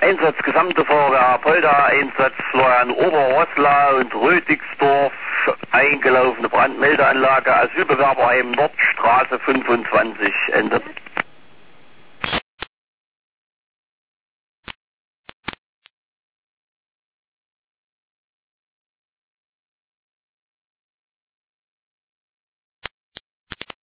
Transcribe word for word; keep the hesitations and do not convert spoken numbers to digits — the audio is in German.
Einsatz gesamte Feuerwehr Apolda, Einsatz Florian Oberrosslau und Rötigsdorf, eingelaufene Brandmeldeanlage, Asylbewerberheim Nord, Straße fünfundzwanzig, Ende.